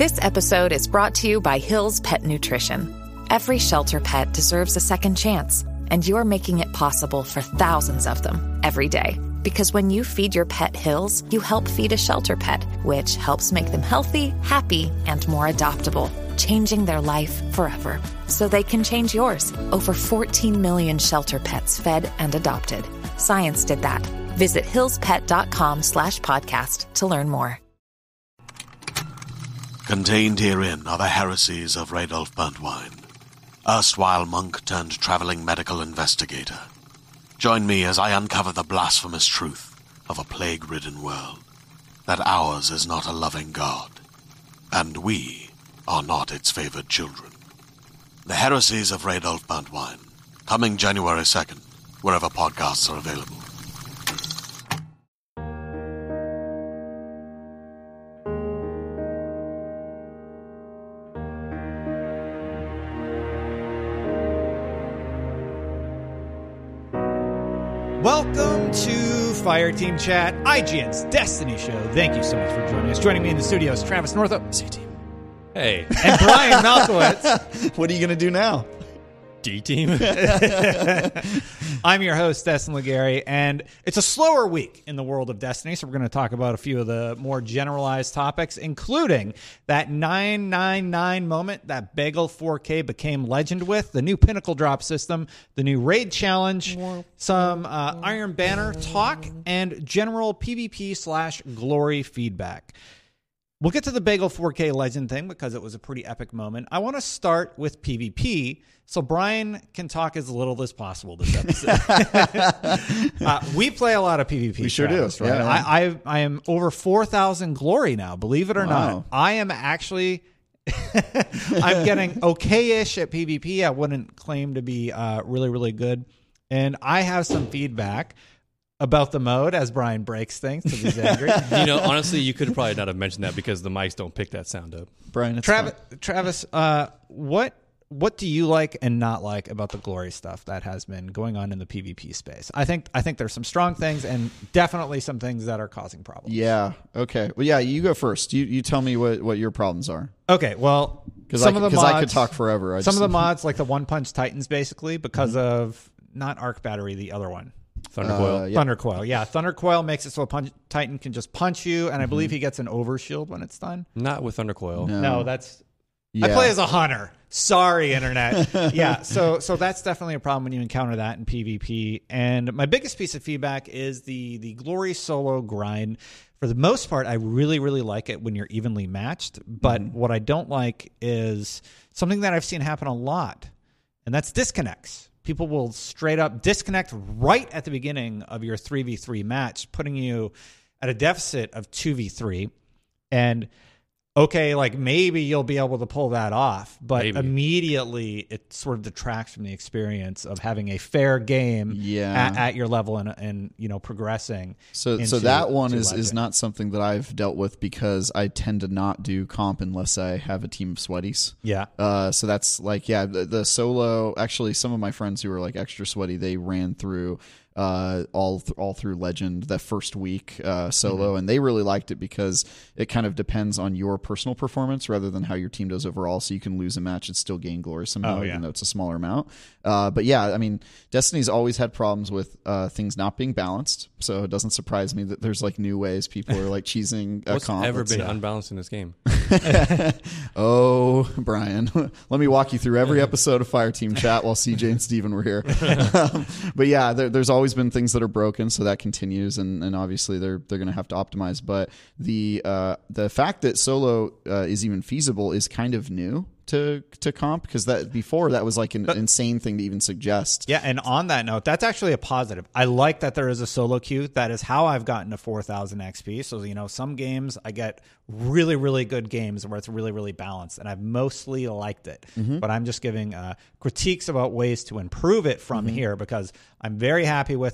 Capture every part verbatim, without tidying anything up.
This episode is brought to you by Hill's Pet Nutrition. Every shelter pet deserves a second chance, and you're making it possible for thousands of them every day. Because when you feed your pet Hill's, you help feed a shelter pet, which helps make them healthy, happy, and more adoptable, changing their life forever. So they can change yours. Over fourteen million shelter pets fed and adopted. Science did that. Visit hillspet.com slash podcast to learn more. Contained herein are the heresies of Radolf Burntwine, erstwhile monk turned traveling medical investigator. Join me as I uncover the blasphemous truth of a plague-ridden world, that ours is not a loving God, and we are not its favored children. The heresies of Radolf Burntwine, coming January second, wherever podcasts are available. Welcome to Fireteam Chat, I G N's Destiny show. Thank you so much for joining us. Joining me in the studio is Travis Northup, C-Team. Hey. And Brian Malkowitz. What are you going to do now? D-Team. I'm your host, Destin Legary, and it's a slower week in the world of Destiny, so we're going to talk about a few of the more generalized topics, including that nine nine nine moment that Bagel four K became legend with, the new Pinnacle drop system, the new raid challenge, some uh, Iron Banner talk, and general PvP slash glory feedback. We'll get to the Bagel four K legend thing because it was a pretty epic moment. I want to start with PvP so Brian can talk as little as possible this episode. uh, we play a lot of PvP. We sure Travis, do. Right? Yeah, I, I I am over four thousand glory now, believe it or Wow. not. I am actually... I'm getting okay-ish at PvP. I wouldn't claim to be uh, really, really good. And I have some feedback about the mode as Brian breaks things because he's angry. You know, honestly, you could probably not have mentioned that because the mics don't pick that sound up. Brian, it's Travis, fine. Travis, uh, what what do you like and not like about the glory stuff that has been going on in the PvP space? I think I think there's some strong things and definitely some things that are causing problems. Yeah. Okay. Well, yeah, you go first. You you tell me what, what your problems are. Okay. Well, Because some I, of the 'cause mods, I could talk forever. I some just, of the mods, like the One Punch Titans, basically because mm-hmm. of not Arc Battery, the other one. Thundercoil. Uh, yeah. Thundercoil. Yeah, Thundercoil makes it so a punch, Titan can just punch you, and I believe he gets an overshield when it's done. Not with Thundercoil. No. No, that's... Yeah. I play as a hunter. Sorry, Internet. yeah, so so that's definitely a problem when you encounter that in PvP. And my biggest piece of feedback is the the glory solo grind. For the most part, I really, really like it when you're evenly matched. But mm-hmm. what I don't like is something that I've seen happen a lot, and that's disconnects. People will straight up disconnect right at the beginning of your three v three match, putting you at a deficit of two v three. And okay, like maybe you'll be able to pull that off, but maybe. Immediately it sort of detracts from the experience of having a fair game yeah. at, at your level and, and you know, progressing. So into, so that one is, legend. is not something that I've dealt with because I tend to not do comp unless I have a team of sweaties. Yeah. Uh, so that's like, yeah, the, the solo, actually some of my friends who are like extra sweaty, they ran through uh all th- all through Legend that first week uh solo mm-hmm. and they really liked it because it kind of depends on your personal performance rather than how your team does overall, so you can lose a match and still gain glory somehow. Oh, yeah. Even though it's a smaller amount. Uh but yeah, I mean, Destiny's always had problems with uh things not being balanced, so it doesn't surprise me that there's like new ways people are like cheesing a What's comp. ever been uh, unbalanced in this game? Oh, Brian, let me walk you through every episode of Fireteam Chat while C J and Steven were here. um, but yeah, there, there's always been things that are broken, so that continues, and, and obviously they're they're going to have to optimize. But the uh, the fact that solo uh, is even feasible is kind of new to to comp, because that before that was like an but, insane thing to even suggest. Yeah, and on that note, that's actually a positive. I like that there is a solo queue. That is how I've gotten to four thousand X P. So, you know, some games I get really, really good games where it's really, really balanced, and I've mostly liked it. Mm-hmm. But I'm just giving uh, critiques about ways to improve it from mm-hmm. here, because I'm very happy with it.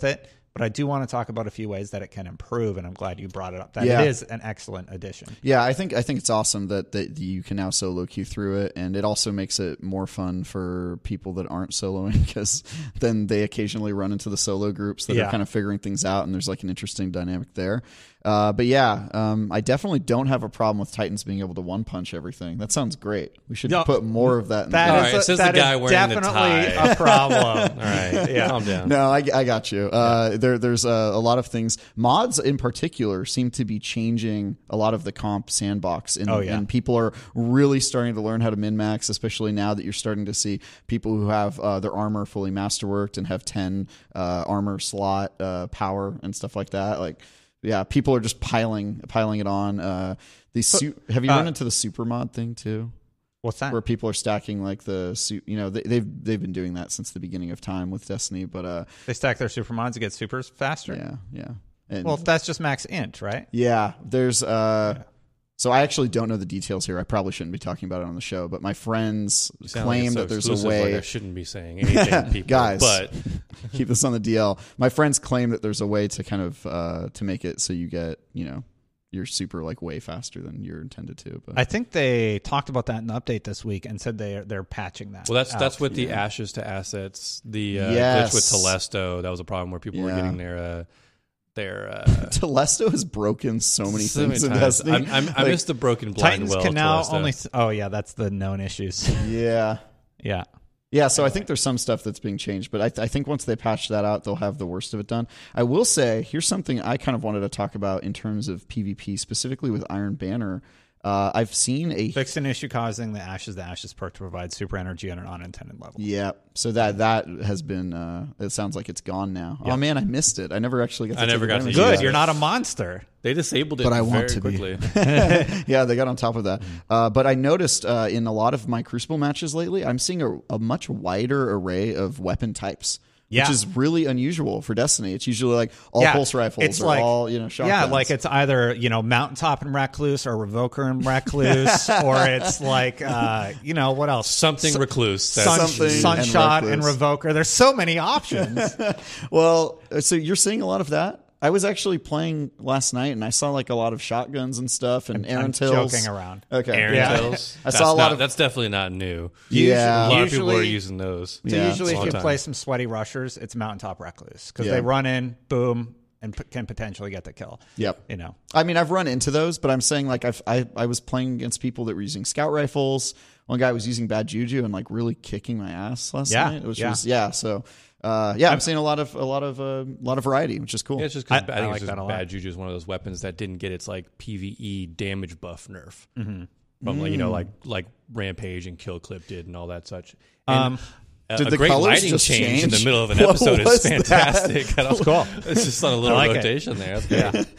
but I do want to talk about a few ways that it can improve, and I'm glad you brought it up. That Yeah. it is an excellent addition. Yeah, I think I think it's awesome that, that you can now solo queue through it, and it also makes it more fun for people that aren't soloing, because then they occasionally run into the solo groups that Yeah. are kind of figuring things out, and there's like an interesting dynamic there. Uh, but yeah, um, I definitely don't have a problem with Titans being able to one punch everything. That sounds great. We should No, put more of that in That the All is right, a- it says that the guy is wearing the definitely tie. a problem. All right, Yeah. calm down. No, I, I got you. Uh, there, there's a, a lot of things. Mods in particular seem to be changing a lot of the comp sandbox, and, Oh, yeah. and people are really starting to learn how to min max, especially now that you're starting to see people who have uh, their armor fully masterworked and have ten uh, armor slot uh, power and stuff like that. Like, yeah, people are just piling piling it on. Uh, the su- have you uh, run into the super mod thing too? What's that? Where people are stacking like the suit, you know, they, they've they've been doing that since the beginning of time with Destiny, but uh, They stack their super mods to get supers faster? yeah, yeah, and Well, that's just max int, right? yeah, there's uh, so I actually don't know the details here. I probably shouldn't be talking about it on the show, but my friends You sound claim like it's so that there's a exclusive, way. Like I shouldn't be saying anything, people. Guys. But Keep this on the D L. My friends claim that there's a way to kind of uh, to make it so you get, you know, your super like way faster than you're intended to. But I think they talked about that in the update this week and said they're they're patching that. well, that's out. that's with the ashes to assets. The uh, Yes. glitch with Telesto, that was a problem where people were Yeah. getting their uh, their. Uh, Telesto has broken so many so things in many times. Destiny. I'm, I'm, I Like, miss the broken blind Titans well. can now Telesto. only. Th- oh yeah, that's the known issues. yeah. yeah. Yeah, so I think there's some stuff that's being changed, but I, th- I think once they patch that out, they'll have the worst of it done. I will say, here's something I kind of wanted to talk about in terms of PvP, specifically with Iron Banner. Uh, I've seen a Fix an issue causing the ashes to ashes perk to provide super energy at an unintended level. yeah, so that that has been. Uh, it sounds like it's gone now. Oh man, I missed it. I never actually got. To I never take got to advantage use of Good, that. you're not a monster. They disabled it But I very want to be. quickly. Yeah, they got on top of that. Uh, but I noticed uh, in a lot of my Crucible matches lately, I'm seeing a, a much wider array of weapon types. Yeah. Which is really unusual for Destiny. It's usually like all Yeah, pulse rifles it's or like- all, you know, shotguns. Yeah, like it's either, you know, Mountaintop and Recluse or Revoker and Recluse, or it's like, uh, you know, what else? Something recluse. That's Sun, Something and Sunshot and, Recluse. Revoker. There's so many options. Well, so you're seeing a lot of that? I was actually playing last night, and I saw like a lot of shotguns and stuff, and Aaron I'm Tills. joking around. Okay, Aaron Yeah. Tills. I That's saw a lot not- of- That's definitely not new. Yeah. A lot of people are Usually- using those. So Yeah, usually it's a if you long play time. some sweaty rushers, it's Mountaintop Recluse because Yeah. they run in, boom, and p- can potentially get the kill. Yep. You know. I mean, I've run into those, but I'm saying like I've, I I was playing against people that were using scout rifles. One guy was using bad juju and like really kicking my ass last Yeah, night. Which yeah. was yeah. So uh, yeah, I'm seeing a lot of a lot of a lot of variety, which is cool. Yeah, it's just because I- I, I think like it's that just a lot. bad juju is one of those weapons that didn't get its like PvE damage buff nerf mm-hmm. from like you know like like Rampage and Kill Clip did and all that such. And Um, a, did a the great colors lighting just change, in the change? middle of an What episode is was that? fantastic. That's cool. It's just on a little I like it. rotation there. That's great.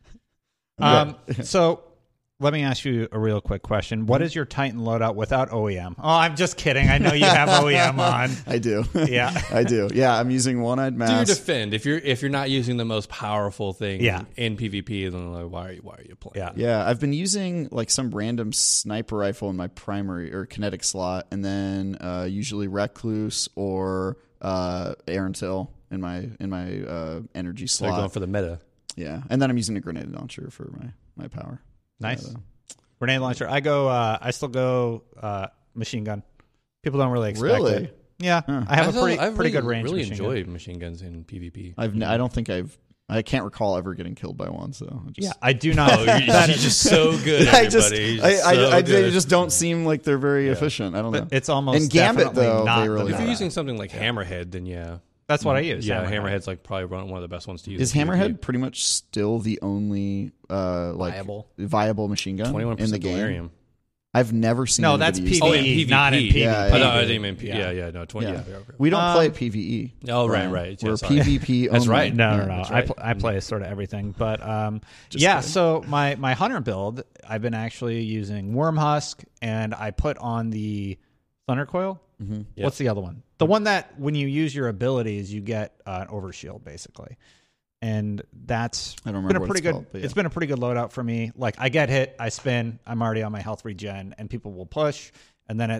Um, so let me ask you a real quick question. What is your Titan loadout without O E M? Oh, I'm just kidding. I know you have O E M on. I do. Yeah. I do. Yeah, I'm using one-eyed Do your mask. defend if you're if you're not using the most powerful thing Yeah. in PvP, then like why are you why are you playing? Yeah. Yeah, I've been using like some random sniper rifle in my primary or kinetic slot, and then uh, usually Recluse or uh, Aaron Till in my in my uh, energy So they're slot. going for the meta. Yeah, and then I'm using a grenade launcher for my my power. Nice. Uh, Grenade launcher. I go, uh, I still go uh, machine gun. People don't really expect Really? it. Yeah. I have a pretty, I've pretty really, good range really machine gun. enjoyed machine guns in PvP. I've n- I don't think I've I can't recall ever getting killed by one. So I just, Yeah, I do not. Oh, you're, that you're is- just so good, I just everybody. You're I, just I, so I, good. they just don't seem like they're very efficient. I don't know. it's almost And Gambit, definitely though, not they the really If best. you're using something like Hammerhead, then yeah, That's what I use. yeah, Hammerhead. Hammerhead's like probably one one of the best ones to use. Is in PvP. Hammerhead pretty much still the only uh, like Viable. viable machine gun twenty-one in the percent game? delirium? I've never seen. No, that's anybody use PvE, Oh, that. in PvP. not in PvP. Yeah, I, yeah. know, I didn't mean P- Yeah. yeah, yeah, no, twenty. Yeah. Yeah, yeah, okay. We don't Um, play PvE. Oh, right, Brian. right. Yeah, We're sorry. PvP. That's only. right. No, Yeah. no, no. that's I, right. pl- I play sort of everything, but um, Just yeah. kidding. So my my hunter build, I've been actually using Wormhusk, and I put on the Thunder Coil. Mm-hmm. Yep. What's the other one? The one that when you use your abilities, you get uh, an overshield, basically. And that's I don't been remember a what pretty it's good. called, but yeah. It's been a pretty good loadout for me. Like I get hit, I spin, I'm already on my health regen, and people will push, and then it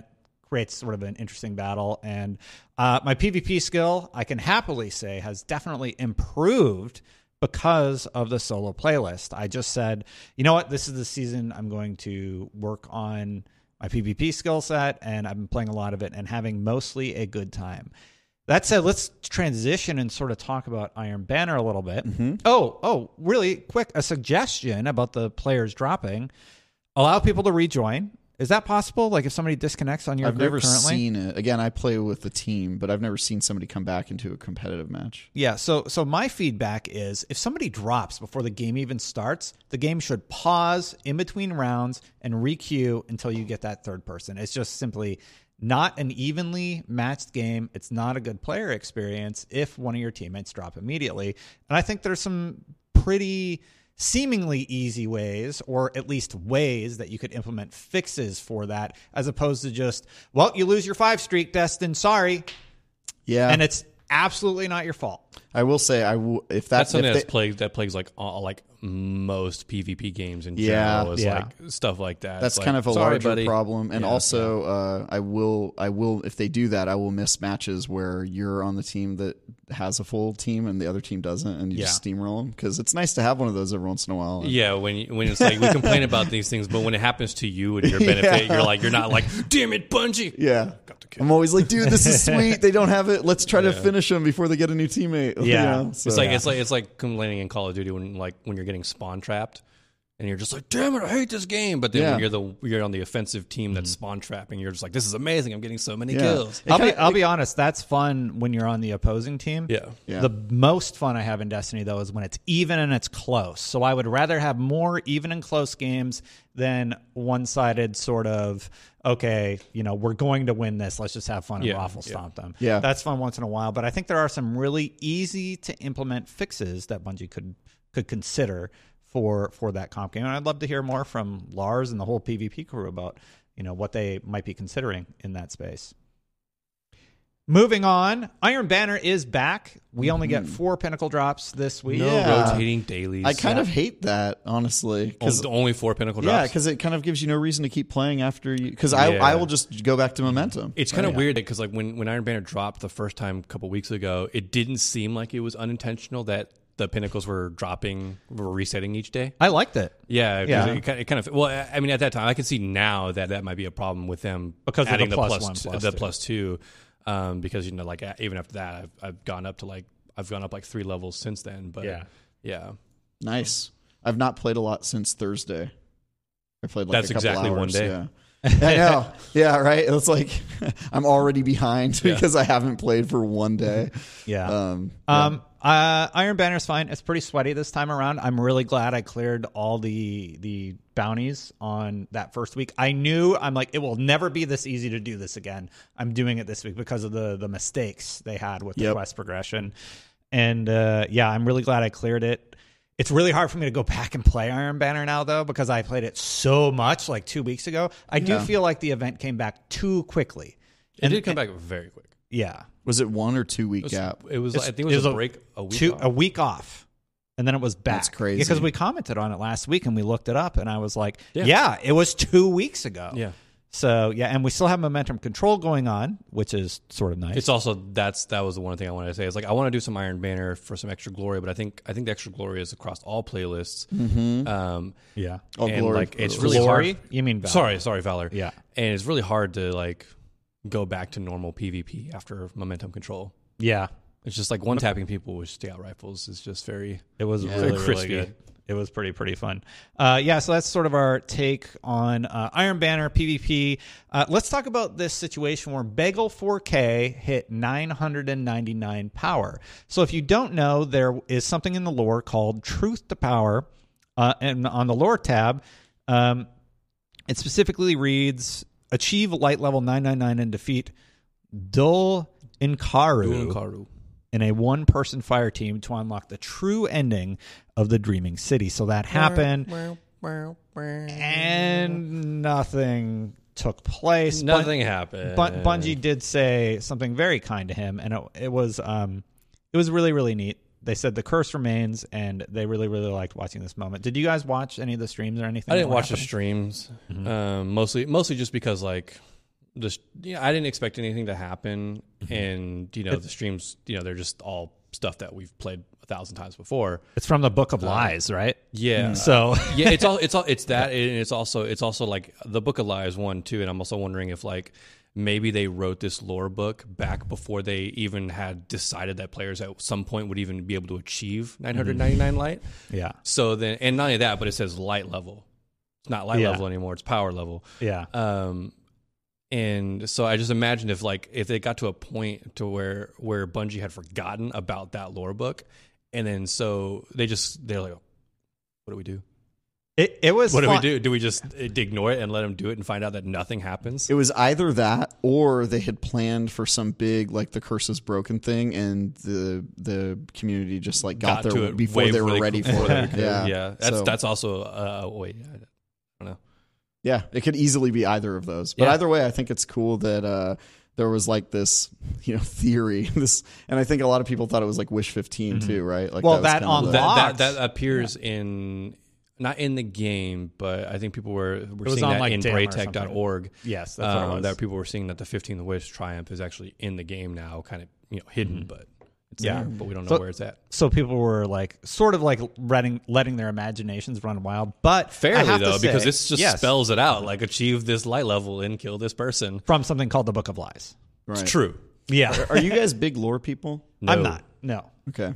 creates sort of an interesting battle. And uh, my PvP skill, I can happily say, has definitely improved because of the solo playlist. I just said, you know what, this is the season I'm going to work on my PvP skill set, and I've been playing a lot of it and having mostly a good time. That said, let's transition and sort of talk about Iron Banner a little bit. Mm-hmm. Oh, oh, really quick, a suggestion about the players dropping. Allow people to rejoin. Is that possible? Like if somebody disconnects on your I've group never currently? seen it. Again, I play with the team, but I've never seen somebody come back into a competitive match. Yeah, so so my feedback is if somebody drops before the game even starts, the game should pause in between rounds and requeue until you get that third person. It's just simply not an evenly matched game. It's not a good player experience if one of your teammates drop immediately. And I think there's some pretty seemingly easy ways, or at least ways that you could implement fixes for that, as opposed to just, well, you lose your five streak, Destin, sorry. Yeah. And it's absolutely not your fault. I will say, I w- if that, That's something if that's they- plagues that plagues like all, like most PvP games in Yeah, general is yeah. like stuff like that. That's It's kind like, of a sorry, larger buddy. problem. And Yeah, also, uh, I will, I will, if they do that, I will miss matches where you're on the team that has a full team and the other team doesn't, and you just Yeah. steamroll them, because it's nice to have one of those every once in a while. Yeah, when you, when it's like we complain about these things, but when it happens to you and your benefit, Yeah. you're like you're not like, damn it, Bungie. Yeah. Got the kill. I'm always like, dude, this is sweet. They don't have it. Let's try to finish them before they get a new teammate. You Yeah. know? So- It's like it's like it's like complaining in Call of Duty when like when you're getting spawn trapped, and you're just like, damn it, I hate this game. But then Yeah. when you're the you're on the offensive team that's spawn trapping, you're just like, this is amazing. I'm getting so many Yeah. kills. It I'll be kinda- I'll be honest, that's fun when you're on the opposing team. Yeah. Yeah. The most fun I have in Destiny, though, is when it's even and it's close. So I would rather have more even and close games than one-sided sort of, okay, you know, we're going to win this. Let's just have fun and Yeah, raffle yeah. stomp them. Yeah. That's fun once in a while. But I think there are some really easy to implement fixes that Bungie could could consider for for that comp game. And I'd love to hear more from Lars and the whole PvP crew about, you know, what they might be considering in that space. Moving on, Iron Banner is back. We only get four pinnacle drops this week. No Yeah. rotating dailies. I kind of hate that, honestly. 'cause- only, only four pinnacle yeah, drops. because it kind of gives you no reason to keep playing after you. Because I, Yeah. I will just go back to momentum. It's kind of Right. weird because like when, when Iron Banner dropped the first time a couple weeks ago, it didn't seem like it was unintentional that the pinnacles were dropping, were resetting each day. I liked it. Yeah, 'cause Yeah. It, kind of, it kind of. Well, I mean, at that time, I can see now that that might be a problem with them Because of the adding the plus plus one, t- plus the two. plus two, um, because you know, like uh, even after that, I've I've gone up to like I've gone up like three levels since then. But Yeah. yeah, Nice. I've not played a lot since Thursday. I played like That's a couple exactly hours, one day. Yeah. I know. Yeah, right. It's like I'm already behind Yeah. because I haven't played for one day. Yeah. Um, Um, uh, Iron Banner's fine. It's pretty sweaty this time around. I'm really glad I cleared all the the bounties on that first week. I knew, I'm like, it will never be this easy to do this again. I'm doing it this week because of the the mistakes they had with the Yep. quest progression. And uh, yeah, I'm really glad I cleared it. It's really hard for me to go back and play Iron Banner now, though, because I played it so much like two weeks ago. I do Yeah. feel like the event came back too quickly. it did come back very quick. Yeah. was it one or two week It was, gap? it was It's- I think it was, it a break a week. two off. a week off, and then it was back. That's crazy. because we commented on it last week and we looked it up, and I was like, yeah, Yeah. it was two weeks ago. Yeah. So yeah, and we still have momentum control going on, which is sort of nice. It's also that's that was the one thing I wanted to say. It's like I want to do some Iron Banner for some extra glory, but I think I think the extra glory is across all playlists. Mm-hmm. Um, yeah. Oh, and glory. like it's really Glory? hard. You mean Valor? Sorry, sorry, Valor. Yeah. and it's really hard to like go back to normal PvP after momentum control. Yeah. It's just like one tapping people with scout rifles is just very. It was Yeah. really, Very crispy. really good. It was pretty, pretty fun. Uh, yeah, so that's sort of our take on uh, Iron Banner PvP. Uh, let's talk about this situation where Bagel four K hit nine hundred ninety-nine power. So if you don't know, there is something in the lore called Truth to Power. Uh, and on the lore tab, um, it specifically reads, achieve light level nine ninety-nine and defeat Dul Inkaru Karu. in a one-person fire team to unlock the true ending of the Dreaming City. So that happened, and nothing took place. Nothing happened. But Bungie did say something very kind to him, and it, it was um, it was really, really neat. They said the curse remains, and they really, really liked watching this moment. Did you guys watch any of the streams or anything? I didn't that were watch the happening? streams, um, mostly mostly just because like just you know, I didn't expect anything to happen, Mm-hmm. and you know the streams, you know, they're just all stuff that we've played a thousand times before. It's from the Book of Lies, right? Yeah. So yeah, it's all it's all it's that, and it's also it's also like the Book of Lies one too, and I'm also wondering if like maybe they wrote this lore book back before they even had decided that players at some point would even be able to achieve nine ninety-nine mm-hmm. light. Yeah. So then, and not only that, but it says light level. It's not light Yeah. level anymore. It's power level. Yeah. Um, and so I just imagined if like if they got to a point to where where Bungie had forgotten about that lore book, and then so they just they're like, what do we do? It it was What do fun. we do? Do we just ignore it and let them do it and find out that nothing happens? It was either that or they had planned for some big like the curse is broken thing, and the the community just like got, Got there to it before way they were before they- ready before for they it. could. Yeah, yeah. That's So- that's also uh, wait. I don't know. Yeah, it could easily be either of those. But Yeah. either way, I think it's cool that uh, there was like this, you know, theory. This, and I think a lot of people thought it was like Wish fifteen too, right? Like Well, was that kinda on the- that- That, that Logs. that appears in not in the game, but I think people were were was seeing on, that like, in D A M or braytech dot org. Yes, that's what it um, was. that people were seeing that the fifteenth Wish Triumph is actually in the game now, kind of you know hidden, but it's Yeah. there, but we don't know So- where it's at. So people were like, sort of like letting letting their imaginations run wild, but I Fairly have to though, because say- this just yes, spells it out, like achieve this light level and kill this person. from something called the Book of Lies. right. It's true. Yeah, Are you guys big lore people? I'm No. not. No. Okay,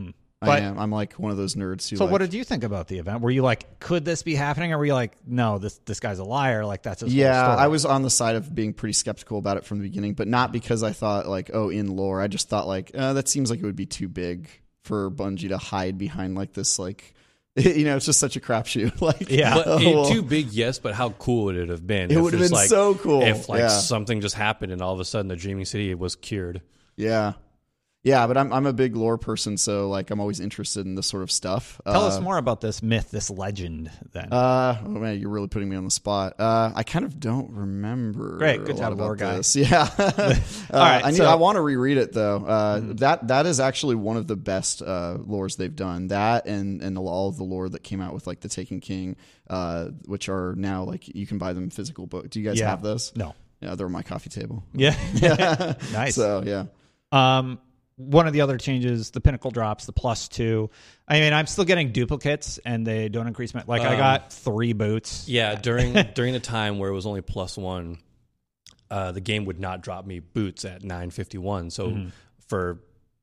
I But- am. I'm like one of those nerds who. So like, what did you think about the event? Were you like, could this be happening? Or were you like, no, this this guy's a liar? Like that's his whole Yeah, story. I was on the side of being pretty skeptical about it from the beginning, but not because I thought like, oh, in lore. I just thought like, uh, that seems like it would be too big for Bungie to hide behind like this, like, you know, it's just such a crapshoot. Like, Yeah. But oh, it- well. too big, yes. But how cool would it have been? It if would have just, been like, so cool. if like Yeah. something just happened and all of a sudden the Dreaming City was cured. Yeah. Yeah, but I'm I'm a big lore person, so like I'm always interested in this sort of stuff. Tell uh, us more about this myth, this legend. Then Uh, oh man, you're really putting me on the spot. Uh, I kind of don't remember. Great, good a lot job, about lore guy. this. Yeah. uh, right, I need. so- I want to reread it though. Uh, that that is actually one of the best uh, lores they've done. That and and all of the lore that came out with like the Taken King, uh, which are now like you can buy them physical book. Do you guys Yeah. have those? no, Yeah, they're on my coffee table. yeah, Yeah. nice. So yeah. Um, one of the other changes, the pinnacle drops, the plus two. I mean, I'm still getting duplicates, and they don't increase my. Like, I Um, got three boots. Yeah, during during the time where it was only plus one, uh, the game would not drop me boots at nine fifty-one. So Mm-hmm. for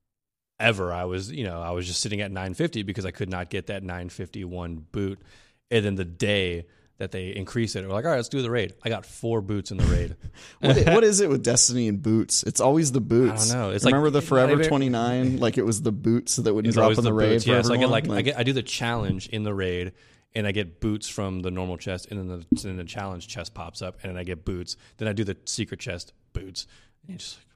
ever, I was you know I was just sitting at nine fifty because I could not get that nine fifty-one boot. And then the day that they increased it, we're like, all right, let's do the raid. I got four boots in the raid. What, i- what is it with Destiny and boots? It's always the boots. I don't know. It's like- Remember the Forever not even- twenty-nine? Like it was the boots that wouldn't It's drop always in the, the raid boots. for Yeah, so I get everyone? like, I get I do the challenge in the raid, and I get boots from the normal chest, and then the then the challenge chest pops up, and then I get boots. Then I do the secret chest boots. And it's just like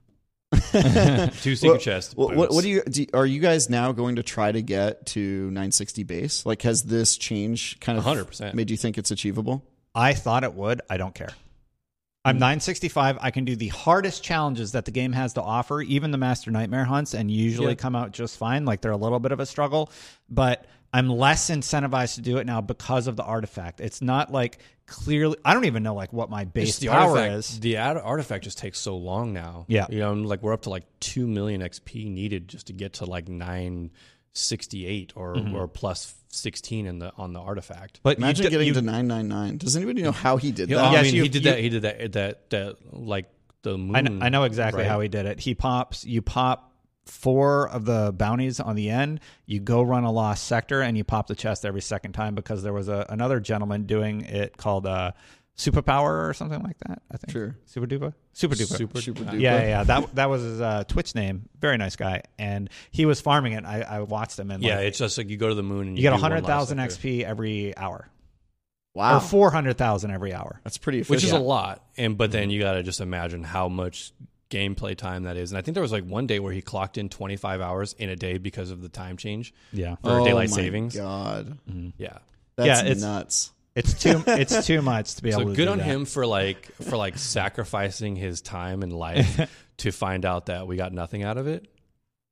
two secret Well, chests. Well, boots. what, what do you, do you- are you guys now going to try to get to nine sixty base? Like, has this change kind of one hundred percent. made you think it's achievable? I thought it would. I don't care. I'm nine sixty-five. I can do the hardest challenges that the game has to offer, even the Master Nightmare hunts, and usually Yeah. come out just fine. Like, they're a little bit of a struggle, but I'm less incentivized to do it now because of the artifact. It's not like clearly. I don't even know like what my base Just the power artifact, is. The ad- artifact just takes so long now. Yeah. you know, like we're up to like two million X P needed just to get to like nine sixty-eight or or plus sixteen in the on the artifact. But you Imagine d- getting you- to nine ninety-nine. Does anybody know how he did Yeah, that? I Yes, mean, you- he did you- that. He did that. That that like the moon. I know, I know exactly right? how he did it. He pops, you pop four of the bounties on the end, you go run a lost sector, and you pop the chest every second time because there was a, another gentleman doing it called uh, Superpower or something like that, I think. Sure. Super Duper? Super Duper. Super, Super uh, duper. Yeah, yeah, yeah. That, that was his uh, Twitch name. Very nice guy. And he was farming it. I, I watched him. And Yeah, like, it's just like you go to the moon and you you, get do one one hundred thousand last X sector. P every hour. Wow. Or four hundred thousand every hour. That's pretty efficient. which is a lot. And but then you got to just imagine how much gameplay time that is. And I think there was like one day where he clocked in twenty-five hours in a day because of the time change Yeah. for oh daylight my savings. God. Yeah. That's Yeah, it's- nuts. It's too it's too much to be able So to good do on that. him for like for like sacrificing his time and life to find out that we got nothing out of it.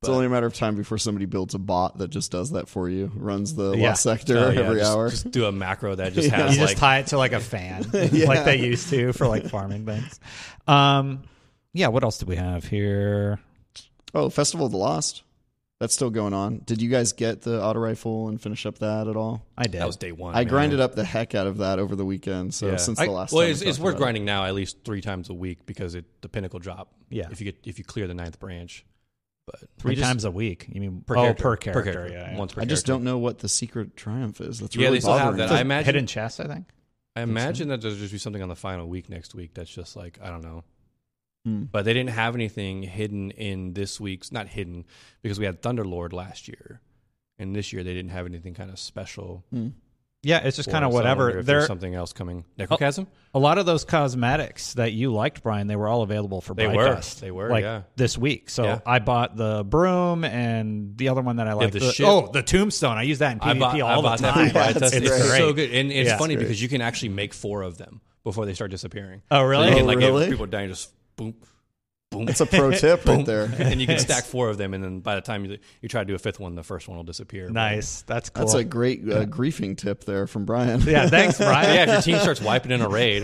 It's only a matter of time before somebody builds a bot that just does that for you, runs the Yeah. lost sector Oh, yeah, every just, hour. Just do a macro that just You has just like tie it to like a fan, Yeah. like they used to for like farming things. Um, yeah. What else do we have here? Oh, Festival of the Lost. That's still going on. Did you guys get the auto rifle and finish up that at all? I did. that was day one. I man. grinded up the heck out of that over the weekend. So Yeah. since I- the last well, time, it's, we it's talked worth about it. grinding now at least three times a week because it the pinnacle drop. Yeah. if you get if you clear the ninth branch, but Three I just- times a week. You mean per oh, character. per character? per character, Yeah, yeah. once per I just character. don't know what the secret triumph is. That's Yeah, really they still have bothering that. me. I imagine Hidden chest, I think. I imagine that there's just be something on the final week next week that's just like I don't know. Hmm. But they didn't have anything hidden in this week's not hidden because we had Thunderlord last year, and this year they didn't have anything kind of special. Hmm. Yeah, it's just for kind of us. So I wonder whatever. if There, there's something else coming. Necrochasm. a lot of those cosmetics that you liked, Brian, they were all available for They Bright were. Dust. They were, like yeah. this week. So Yeah. I bought the broom and the other one that I liked. the the- ship. oh, the tombstone. I use that in PvP I bought, all I the bought that. time. for Bright That's Dust. It's great. so good, and it's Yeah. funny Great. because you can actually make four of them before they start disappearing. Oh, really? So you can, Oh, like, really? If people are dying, just boom, boom. That's a pro tip right there. and you can stack four of them, and then by the time you, you try to do a fifth one, the first one will disappear. Nice. That's cool. That's a great uh, griefing tip there from Brian. yeah, thanks, But Brian. yeah, if your team starts wiping in a raid,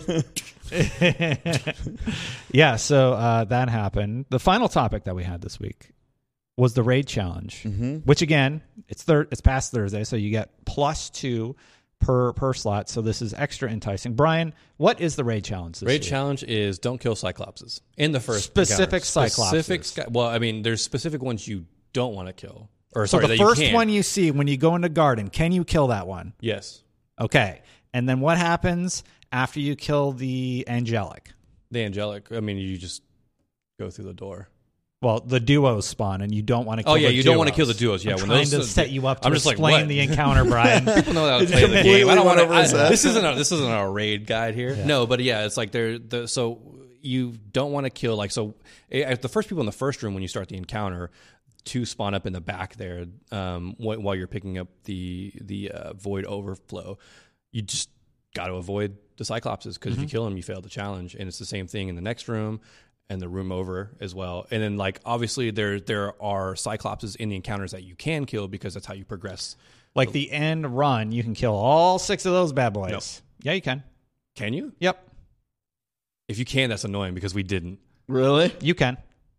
Yeah, so uh, that happened. The final topic that we had this week was the raid challenge, Mm-hmm. which again, it's thir- it's past Thursday, so you get plus two per per slot. So this is extra enticing. Brian, what is the raid challenge this raid week? challenge is don't kill cyclopses in the first Specific encounter. cyclopses. Specific, sky- well, I mean, there's specific ones you don't want to kill, or So sorry, the that first you can. one you see when you go into garden, can you kill that one? yes, Okay, and then what happens after you kill the angelic? the angelic. I mean, you just go through the door. Well, the duos spawn, and you don't want to. kill Oh yeah, the you don't want to duos. kill the duos. Yeah, I'm when trying those to set you up to I'm just like, explain what? the encounter, Brian. People know how to It play the completely game. I don't went want over his to. head. This isn't a, this isn't our raid guide here. No, but yeah, it's like they're the so you don't want to kill like so. eh, The first people in the first room when you start the encounter, two spawn up in the back there um, wh- while you're picking up the the uh, void overflow. You just got to avoid the cyclopses because if you kill them, you fail the challenge, and it's the same thing in the next room. And the room over as well, and then like obviously there there are cyclopses in the encounters that you can kill because that's how you progress. Like the end run, you can kill all six of those bad boys. No. Yeah, you can. Can you? Yep, If you can, that's annoying because we didn't. Really? you can.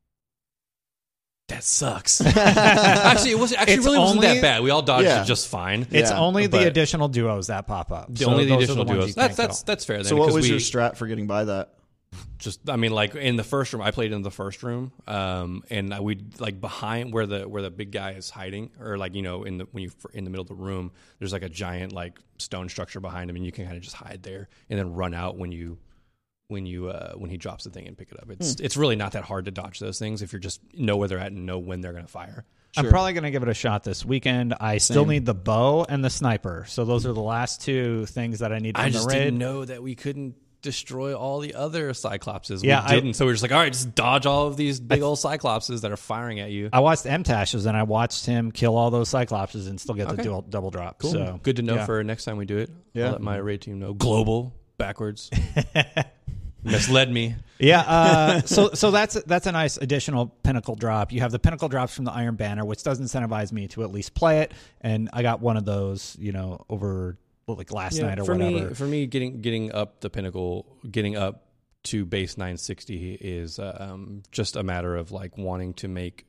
That sucks. actually, it was actually It's really wasn't only- that bad. We all dodged Yeah. it just fine. It's Yeah, only the but- additional duos that pop up. The So only the those are additional ones duos. you That's can't that's kill. that's fair. Then, So what because was we your strat for getting by that? just? I mean, like in the first room, I played in the first room, um, and I would like behind where the where the big guy is hiding, or like you know in the when you in the middle of the room, there's like a giant like stone structure behind him, and you can kind of just hide there and then run out when you. When you uh, when he drops the thing and pick it up, it's Hmm. it's really not that hard to dodge those things if you're just know where they're at and know when they're going to fire. I'm probably going to give it a shot this weekend. I still Same. need the bow and the sniper. So those are the last two things that I need from I the just raid. didn't know that we couldn't destroy all the other cyclopses. Yeah, we I- didn't. So we are just like, all right, just dodge all of these big old cyclopses that are firing at you. I watched M-Tashes and I watched him kill all those cyclopses and still get the Okay. dual, double drop. So Good to know yeah. for next time we do it. Yeah. I'll let my raid team know. Global backwards. Misled me. Yeah, uh, so so that's that's a nice additional pinnacle drop. You have the pinnacle drops from the Iron Banner, which does incentivize me to at least play it. And I got one of those, you know, over like last night or for whatever. me, for me, getting getting up the pinnacle, getting up to base nine sixty is uh, um, just a matter of like wanting to make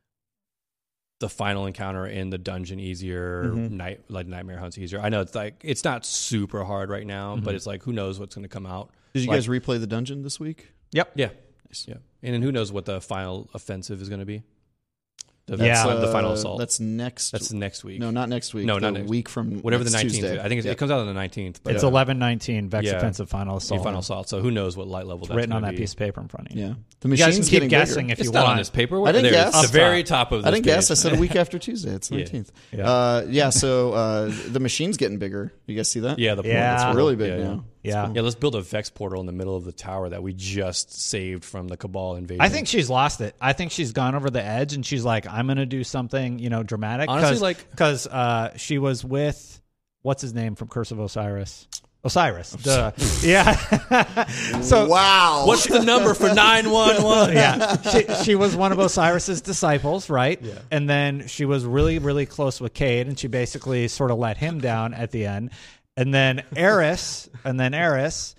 the final encounter in the dungeon easier, Mm-hmm. night like nightmare hunts easier. I know it's like it's not super hard right now, Mm-hmm. but it's like who knows what's going to come out. Did you Like- guys replay the dungeon this week? Yep. Yeah, yeah, and then who knows what the final offensive is going to be? The, Yeah. the, the final Uh, assault. That's next. That's next week. No, not next week. No, the not next- week from whatever the next nineteenth. Tuesday. I think it's, Yep. it comes out on the nineteenth. But It's uh, eleven nineteen Vex yeah. Offensive Final the Assault. final assault. So who knows what light level that's written on gonna that be. piece of paper in front of you. Yeah, the You guys machine's can keep getting guessing bigger. if It's you not want. on this paper. I didn't There, guess. It's the Up very top. top of this I didn't guess. I page. said a week after Tuesday. It's the Yeah. nineteenth. Yeah. Uh, yeah. So uh, the machine's getting bigger. You guys see that? Yeah, the portal. Yeah. It's It's really big yeah, yeah. now. Yeah. Yeah, let's build a Vex portal in the middle of the tower that we just saved from the Cabal invasion. I think she's lost it. I think she's gone over the edge, and she's like, "I'm going to do something, you know, dramatic." Honestly, Cause, like- because uh, she was with what's his name from Curse of Osiris. Osiris. Duh. Yeah. So wow. What's the number for nine one one? yeah, she, she was one of Osiris's disciples, right? Yeah. And then she was really, really close with Cade, and she basically sort of let him down at the end. And then Eris, and then Eris,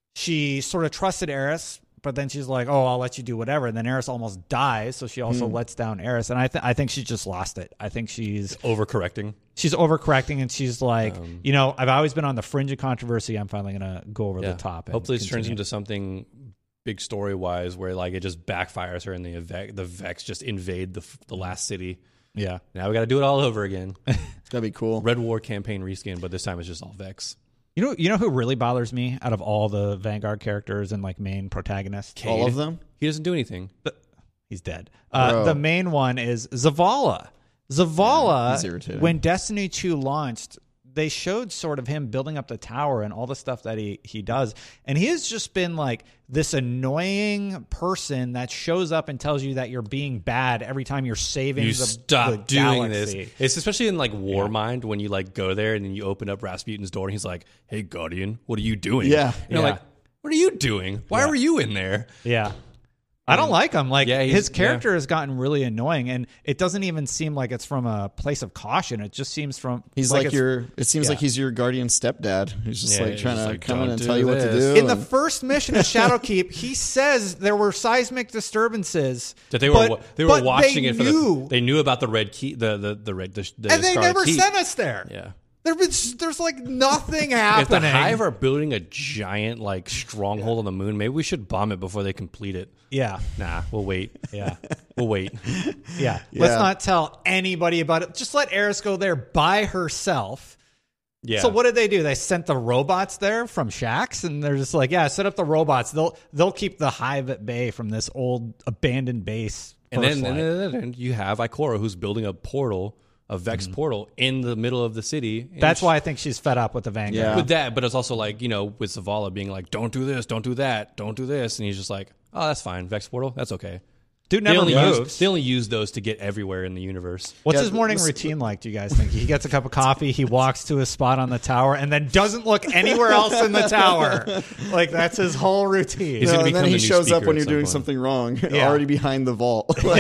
she sort of trusted Eris, but then she's like, "Oh, I'll let you do whatever." And then Eris almost dies, so she also mm. lets down Eris. And I, th- I think she just lost it. I think she's overcorrecting. She's overcorrecting, and she's like, um, you know, I've always been on the fringe of controversy. I'm finally gonna go over yeah. the top. And hopefully, it continue. turns into something big story wise, where like it just backfires her, and the Vex, the Vex just invade the the last city. Yeah, now we got to do it all over again. That'd be cool. Red War campaign reskin, but this time it's just all Vex. You know, you know who really bothers me out of all the Vanguard characters and like main protagonists? Cade. All of them? He doesn't do anything. The, he's dead. Uh, the main one is Zavala. Zavala, yeah, when Destiny two launched, they showed sort of him building up the tower and all the stuff that he, he does. And he has just been like this annoying person that shows up and tells you that you're being bad every time you're saving you the, stop the doing galaxy. this. It's especially in like Warmind yeah. when you like go there and then you open up Rasputin's door and he's like, "Hey Guardian, what are you doing?" Yeah. You know, yeah. like, what are you doing? Why yeah. were you in there? Yeah. I don't like him. Like yeah, his character yeah. has gotten really annoying, and it doesn't even seem like it's from a place of caution. It just seems from he's like, like your. It seems yeah. like he's your guardian stepdad. He's just Yeah, like he's trying just to like, come in "Don't and do tell you what to this." do. in the and- first mission of Shadowkeep, he says there were seismic disturbances That they were but, they were but watching they it for knew, the, they knew about the red key the the the red the, the and they Scarlet never Key. sent us there. Yeah. There was, there's like nothing If happening. the Hive are building a giant like stronghold yeah. on the moon, maybe we should bomb it before they complete it. Yeah. Nah, we'll wait. Yeah. We'll wait. Yeah. Yeah. Let's not tell anybody about it. Just let Eris go there by herself. Yeah. So what did they do? They sent the robots there from Shaxx, and they're just like, yeah, set up the robots. They'll they'll keep the Hive at bay from this old abandoned base. And then, and then, then you have Ikora, who's building a portal, a Vex mm-hmm. portal in the middle of the city. That's she, why I think she's fed up with the Vanguard. Yeah. With that, but it's also like, you know, with Zavala being like, don't do this, don't do that, don't do this. And he's just like, oh, that's fine. Vex portal, that's okay. Dude they never only moves. Use, they only use those to get everywhere in the universe. What's Yeah, his morning this- routine like, do you guys think? He gets a cup of coffee, he walks to his spot on the tower, and then doesn't look anywhere else in the tower. Like, that's his whole routine. He's No, gonna and then become he the new shows up speaker when at you're some doing point. something wrong, Yeah. already behind the vault. Like,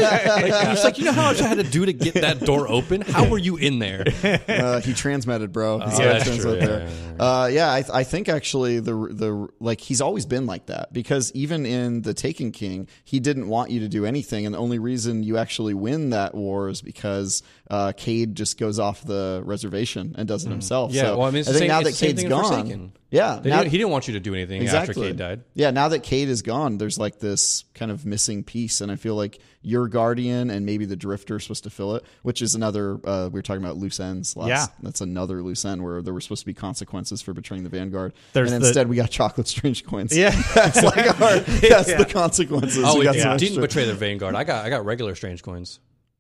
it's like, you know how much I had to do to get that door open? How were you in there? uh, he transmitted, bro. He's Oh, got that's transmit true. there. Yeah, yeah, yeah. Uh, yeah, I, I think actually the the like he's always been like that, because even in the Taken King, he didn't want you to do anything, and the only reason you actually win that war is because uh, Cade just goes off the reservation and does it himself. Yeah, so well, I mean, it's I the think same- now it's that the same Cade's thing in gone, Forsaken. yeah, They now- didn't, he didn't want you to do anything Exactly. after Cade died. Yeah, now that Cade is gone, there's like this kind of missing piece, and I feel like your Guardian and maybe the Drifter are supposed to fill it, which is another. Uh, we were talking about loose ends. Last, Yeah. that's another loose end where there were supposed to be consequences for betraying the Vanguard, There's and the- instead we got Chocolate Strange coins. Yeah. that's like our. That's Yeah. the consequences. Oh, we we got didn't, some didn't extra- betray the Vanguard. I got I got regular strange coins.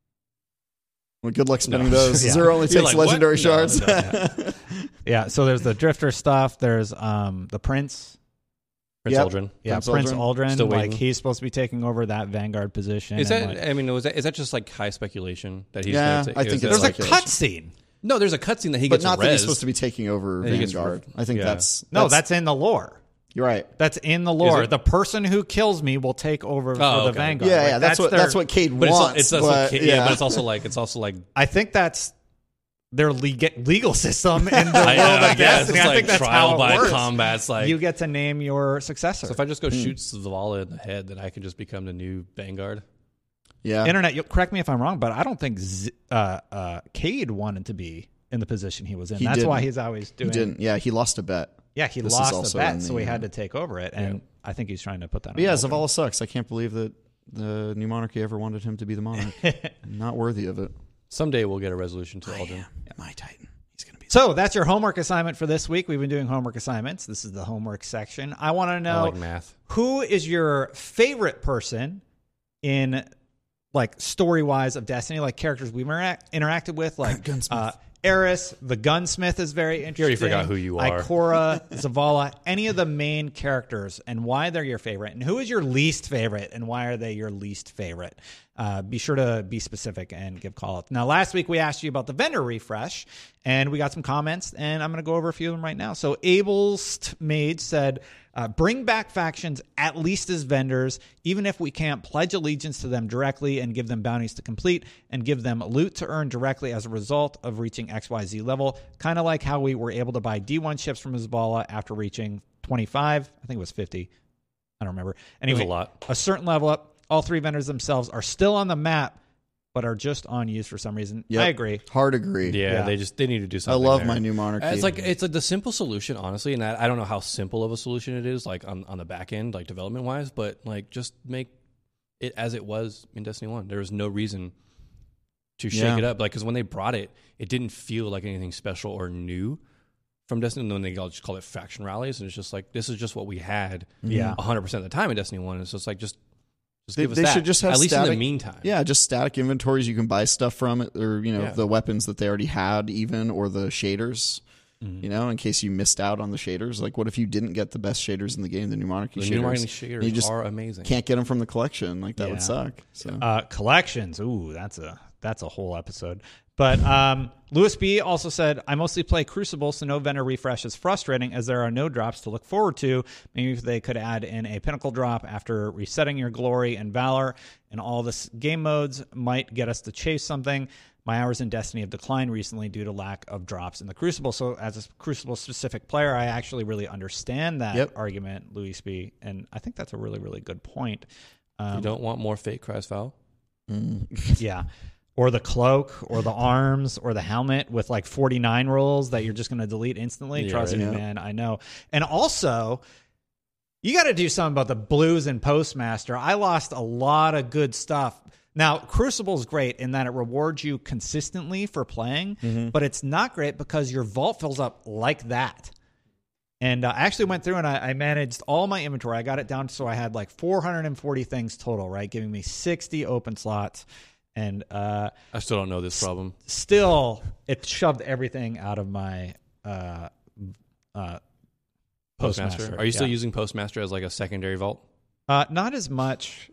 Well, good luck spending No. those. Yeah. Zero only You're takes like, what? legendary No, shards. no, no. Yeah, so there's the Drifter stuff. There's um the Prince. Prince Yep. Aldrin. Yeah, Prince Prince Aldrin. Aldrin. Still like, waiting. he's supposed to be taking over that Vanguard position. Is and, that? like, I mean, was that is that just like high speculation that he's? Yeah, gonna take, I think is it's that there's like a cutscene. no. There's a cutscene that he but gets not res. that he's supposed to be taking over he gets Vanguard. re- I think yeah. that's No, that's in the lore. you're right. That's in the lore. it? The person who kills me will take over for Oh, the okay. Vanguard. Yeah, Like, yeah. That's, what their- that's what Cade But it's, wants. it's that's but, what, Cade- yeah. yeah, but it's also like it's also like I think that's their legal legal system in the I, world I of guess Destiny. it's I like think that's trial how it by works. combat. It's like You get to name your successor. so if I just go Hmm. shoot Zavala in the head, then I can just become the new Vanguard. yeah. Internet, you'll correct me if I'm wrong, but I don't think Z- uh, uh, Cade wanted to be in the position he was in. He That's why didn't. he's always He doing. didn't. Yeah, he lost a bet. Yeah, he This is lost also the bet, in so he the, had uh, to take over it, and I think he's trying to put that. But on yeah, hold. Zavala sucks. I can't believe that the new monarchy ever wanted him to be the monarch. Not worthy of it. Someday we'll get a resolution to Aldrin. My Titan. He's gonna be. So that's your homework assignment for this week. We've been doing homework assignments. This is the homework section. I want to I know like math. who is your favorite person in, like, story wise of Destiny, like characters we've interact- interacted with, like Gunsmith. uh, Eris, the gunsmith is very interesting. already forgot who you are. Ikora, Zavala, any of the main characters and why they're your favorite, and who is your least favorite and why are they your least favorite. Uh, be sure to be specific and give call outs. Now, last week we asked you about the vendor refresh, And we got some comments, and I'm going to go over a few of them right now. So Abel's Mage said, uh, bring back factions at least as vendors, even if we can't pledge allegiance to them directly and give them bounties to complete and give them loot to earn directly as a result of reaching X Y Z level. Kind of like how we were able to buy D one ships from Hezbollah after reaching twenty-five. I think it was fifty. I don't remember. Anyway, it was a lot. A certain level up. All three vendors themselves are still on the map, but are just unused for some reason. Yep. I agree. Hard agree. Yeah, Yeah. they just they need to do I something. love there. my new monarchy. It's like it's like the simple solution, honestly, and I, I don't know how simple of a solution it is, like on, on the back end, like development wise, but like just make it as it was in Destiny One. There was no reason to shake Yeah. it up, like because when they brought it, it didn't feel like anything special or new from Destiny. And then they all just call it faction rallies, and it's just like this is just what we had, Yeah. one hundred percent of the time in Destiny One. It's just like just. Just They, give us they that. should just have at least static, in the meantime. Yeah, just static inventories. You can buy stuff from it, or you know Yeah. the weapons that they already had, even or the shaders. Mm-hmm. You know, in case you missed out on the shaders. Like, what if you didn't get the best shaders in the game, the new monarchy The shaders? new Monarchy shaders You just are amazing. can't get them from the collection. Like that Yeah. would suck. So Uh, collections. Ooh, that's a that's a whole episode. But um, Louis B also said, I mostly play Crucible, so no vendor refresh is frustrating as there are no drops to look forward to. Maybe if they could add in a pinnacle drop after resetting your glory and valor and all this game modes might get us to chase something. My hours in Destiny have declined recently due to lack of drops in the Crucible. So as a Crucible-specific player, I actually really understand that Yep. argument, Louis B. And I think that's a really, really good point. Um, You don't want more fake Cries Foul? Yeah. Or the cloak, or the arms, or the helmet with like forty-nine rolls that you're just going to delete instantly. Yeah, Trust right. me, Yeah. man. I know. And also, you got to do something about the blues and Postmaster. I lost a lot of good stuff. Now, Crucible is great in that it rewards you consistently for playing, Mm-hmm. but it's not great because your vault fills up like that. And uh, I actually went through and I, I managed all my inventory. I got it down so I had like four hundred forty things total, right? Giving me sixty open slots. And uh, I still don't know this problem. still, it shoved everything out of my uh, uh, Postmaster. Postmaster. Are you still Yeah. using Postmaster as like a secondary vault? Uh, not as much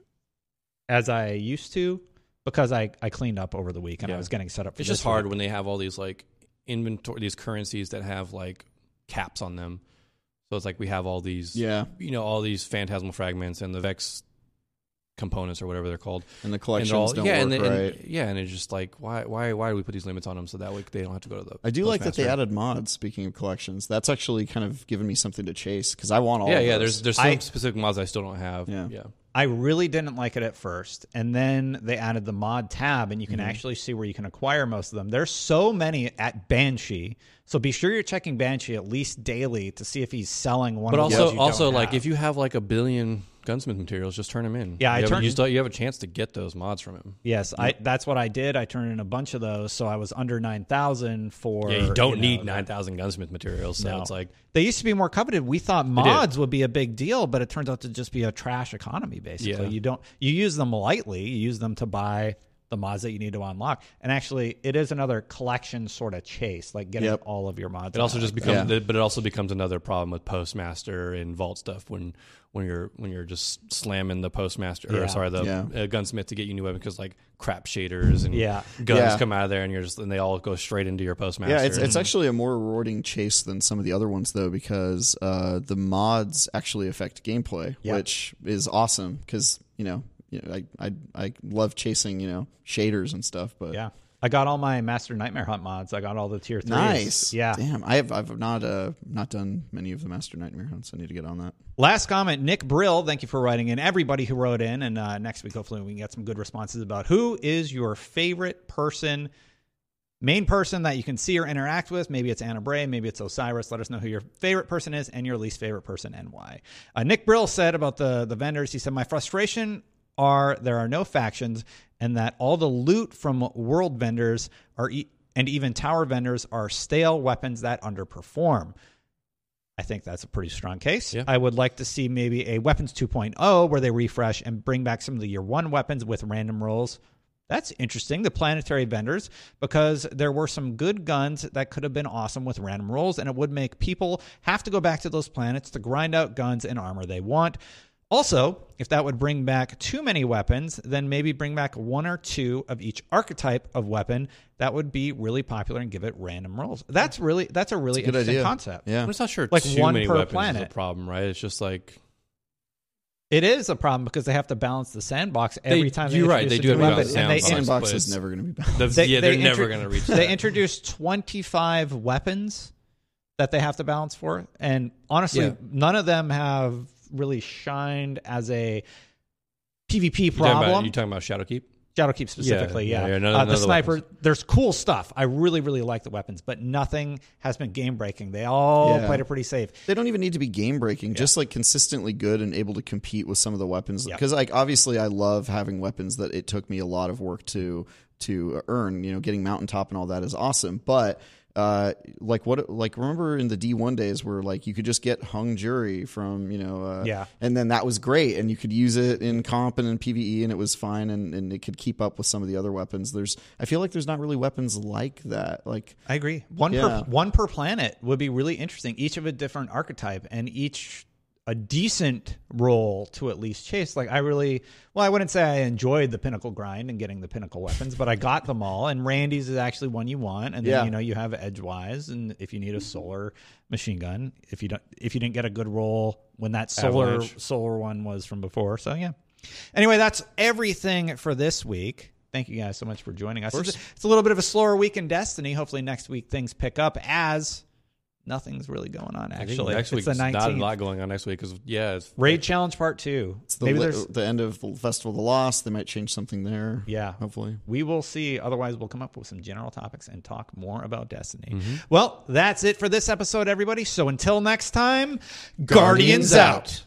as I used to because I, I cleaned up over the week and I Yeah. was getting set up for It's this just hard week. when they have all these like inventory, these currencies that have like caps on them. So it's like we have all these, yeah, you know, all these phantasmal fragments and the Vex components or whatever they're called. and the And collections they're all, don't yeah, work and, and- right. yeah, and it's just like why, why, why do we put these limits on them so that way they don't have to go to the. I do like that they Postmaster? added mods. Speaking of collections, that's actually kind of given me something to chase because I want all. Yeah, of yeah. those. There's there's some I- specific mods I still don't have. Yeah. yeah. I really didn't like it at first. And then they added the mod tab, and you can actually see where you can acquire most of them. There's so many at Banshee. So be sure you're checking Banshee at least daily to see if he's selling one But of the also, ones you also don't like have. if you have like a billion gunsmith materials, just turn them in. Yeah, I you have, turned- you, still, you have a chance to get those mods from him. Yes, I that's what I did. I turned in a bunch of those, so I was under nine thousand for. Yeah, you don't know, need the- nine thousand gunsmith materials, so No. it's like They used to be more coveted. We thought mods would be a big deal, but it turns out to just be a trash economy. Basically, Yeah. you don't you use them lightly. You use them to buy the mods that you need to unlock. And actually, it is another collection sort of chase, like getting Yep. all of your mods. it also and just everything. becomes, Yeah. but it also becomes another problem with Postmaster and Vault stuff when when you're when you're just slamming the Postmaster Yeah. or sorry the Yeah. uh, gunsmith to get you new weapons because like crap shaders and Yeah. guns Yeah. come out of there and you're just and they all go straight into your Postmaster. Yeah, it's it's actually a more rewarding chase than some of the other ones though, because uh, the mods actually affect gameplay, Yep. which is awesome. Because you know, you know, I I I love chasing you know shaders and stuff, but Yeah. I got all my Master Nightmare Hunt mods. I got all the tier threes. nice. Yeah. damn, I have I've not uh not done many of the Master Nightmare hunts. I need to get on that. Last comment, Nick Brill. Thank you for writing in. Everybody who wrote in, and uh, next week hopefully we can get some good responses about who is your favorite person, main person that you can see or interact with. Maybe it's Anna Bray, maybe it's Osiris. Let us know who your favorite person is and your least favorite person and why. Uh, Nick Brill said about the the vendors. He said, "My frustration are there are no factions, and that all the loot from world vendors are e- and even tower vendors are stale weapons that underperform." I think that's a pretty strong case. Yeah. I would like to see maybe a Weapons two point oh where they refresh and bring back some of the year one weapons with random rolls. That's interesting, the planetary vendors, because there were some good guns that could have been awesome with random rolls, and it would make people have to go back to those planets to grind out guns and armor they want. Also, if that would bring back too many weapons, then maybe bring back one or two of each archetype of weapon. That would be really popular and give it random rolls. That's really that's a really That's a good interesting idea. concept. Yeah. I'm just not sure Like too one many per weapons planet. is a problem, right? It's just like It is a problem because they have to balance the sandbox every They- time. you're they right, introduce they a do new have to weapon. balance And they, the in- sandbox. Sandbox but is it's- never going to be balanced. the, they- yeah, they they're never intro- going to reach They that. introduced twenty-five weapons that they have to balance for, and honestly, Yeah. none of them have really shined as a PvP You talking about, problem. you talking about Shadowkeep? Shadowkeep specifically, Yeah, yeah. yeah, yeah, none- uh, none the of the sniper, weapons. there's cool stuff. I really, really like the weapons, but nothing has been game breaking. They all Yeah. played it pretty safe. They don't even need to be game breaking, just like consistently good and able to compete with some of the weapons. Yep. Because like obviously, I love having weapons that it took me a lot of work to to earn. You know, getting mountaintop and all that is awesome, but. Uh, like what? Like remember in the D one days where like you could just get hung jury from you know, uh, Yeah. and then that was great, and you could use it in comp and in PvE, and it was fine, and, and it could keep up with some of the other weapons. There's, I feel like there's not really weapons like that. Like I agree. One Yeah. per one per planet would be really interesting. Each of a different archetype, and each a decent role to at least chase. Like I really, well, I wouldn't say I enjoyed the pinnacle grind and getting the pinnacle weapons, but I got them all. And Randy's is actually one you want, and then Yeah. you know you have Edgewise, and if you need a solar machine gun, if you don't, if you didn't get a good roll when that solar Avalanche. solar one was from before, so yeah. Anyway, that's everything for this week. Thank you guys so much for joining us. It's, it's a little bit of a slower week in Destiny. Hopefully next week things pick up as nothing's really going on. I think Actually, next week it's the not a nineteenth. lot going on next week because yeah, it's Raid Challenge Part Two. it's the, Maybe li- there's the end of the Festival of the Lost. They might change something there. yeah. Hopefully. We will see. Otherwise, we'll come up with some general topics and talk more about Destiny. Mm-hmm. Well, that's it for this episode, everybody. So until next time, Guardians Guardians, out.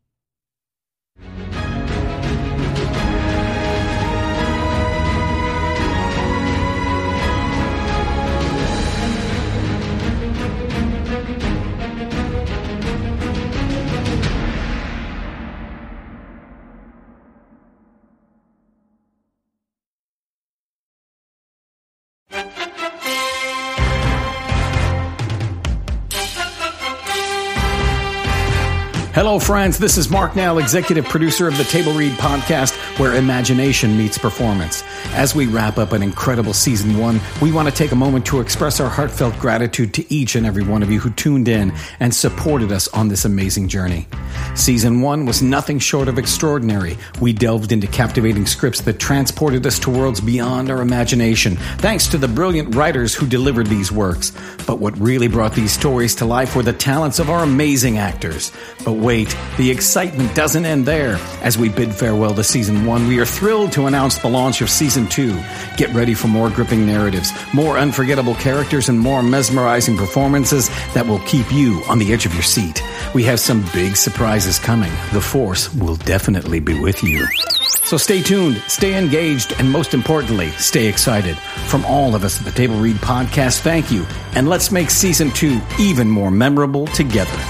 Hello, friends. This is Mark Nell, executive producer of the Table Read podcast, where imagination meets performance. As we wrap up an incredible season one, we want to take a moment to express our heartfelt gratitude to each and every one of you who tuned in and supported us on this amazing journey. Season one was nothing short of extraordinary. We delved into captivating scripts that transported us to worlds beyond our imagination, thanks to the brilliant writers who delivered these works. But what really brought these stories to life were the talents of our amazing actors. But wait, the excitement doesn't end there. As we bid farewell to Season one, we are thrilled to announce the launch of Season two. Get ready for more gripping narratives, more unforgettable characters, and more mesmerizing performances that will keep you on the edge of your seat. We have some big surprises coming. The Force will definitely be with you. So stay tuned, stay engaged, and most importantly, stay excited. From all of us at the Table Read Podcast, thank you, and let's make Season two even more memorable together.